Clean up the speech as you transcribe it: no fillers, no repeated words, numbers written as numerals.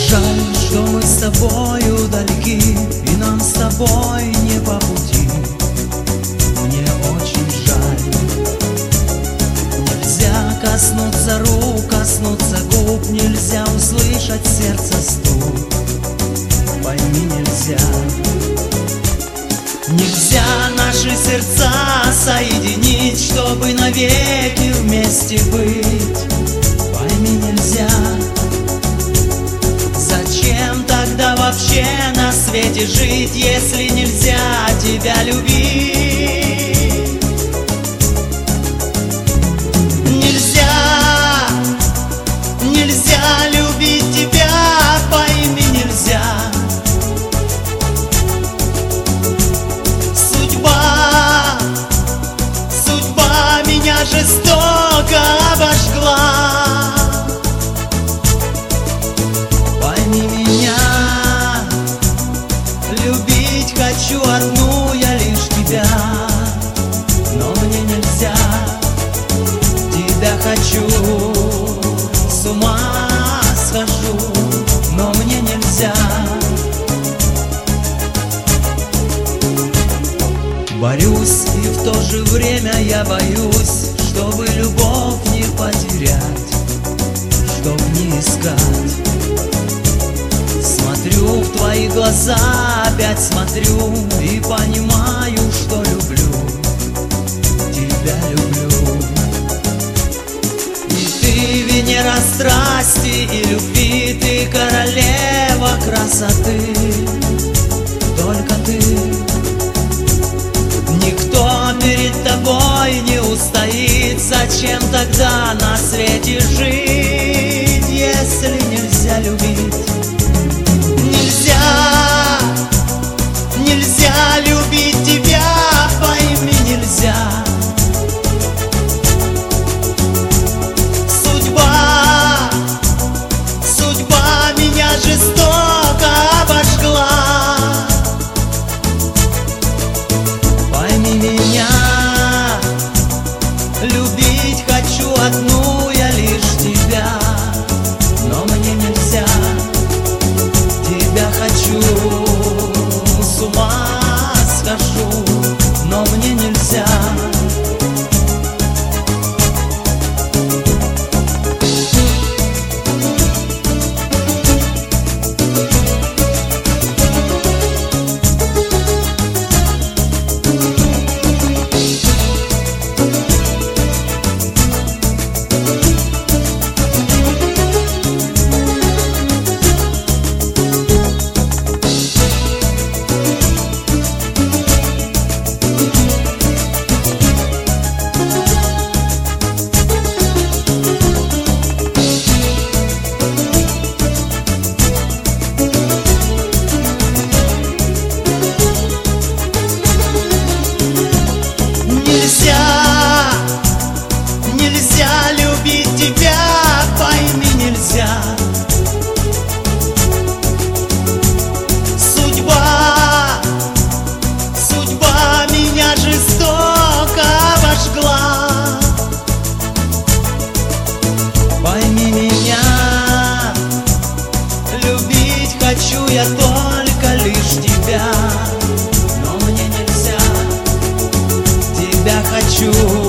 Жаль, что мы с тобою далеки, и нам с тобой не по пути. Мне очень жаль. Нельзя коснуться рук, коснуться губ, нельзя услышать сердце стук. Пойми, нельзя. Нельзя наши сердца соединить, чтобы навеки вместе быть. Пойми, нельзя. Зачем тогда вообще на свете жить, если нельзя тебя любить? Нельзя, нельзя любить тебя, пойми, нельзя. Судьба меня жестоко обожгла. Пойми меня, любить хочу одну я лишь тебя, но мне нельзя. Тебя хочу, с ума схожу, но мне нельзя. Борюсь, и в то же время я боюсь, чтобы любовь не потерять, чтоб не искать. Смотрю в твои глаза, опять смотрю, и понимаю, что люблю, тебя люблю. И ты Венера страсти и любви, ты королева красоты, только ты. Никто перед тобой не устоит. Зачем тогда на свете жить, если нельзя любить? Нельзя, нельзя любить тебя, пойми, нельзя. Судьба меня жестоко обожгла. Пойми меня, любить хочу одну я лишь тебя, но мне нельзя. Тебя хочу, с ума схожу, но мне нельзя. Нельзя любить тебя, пойми, нельзя. Судьба меня жестоко обожгла. Пойми меня, любить хочу я только лишь тебя, но мне нельзя. Тебя хочу,